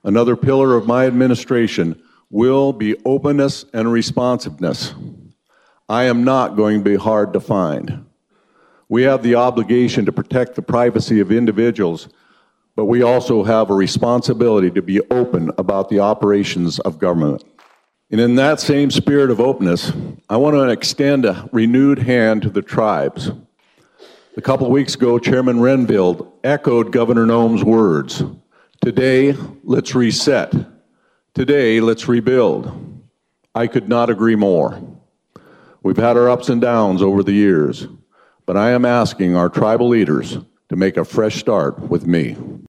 Another pillar of my administration will be openness and responsiveness. I am not going to be hard to find. We have the obligation to protect the privacy of individuals, but we also have a responsibility to be open about the operations of government. And in that same spirit of openness, I want to extend a renewed hand to the tribes. A couple of weeks ago, Chairman Renfield echoed Governor Noem's words. Today, let's reset. Today, let's rebuild. I could not agree more. We've had our ups and downs over the years, but I am asking our tribal leaders to make a fresh start with me.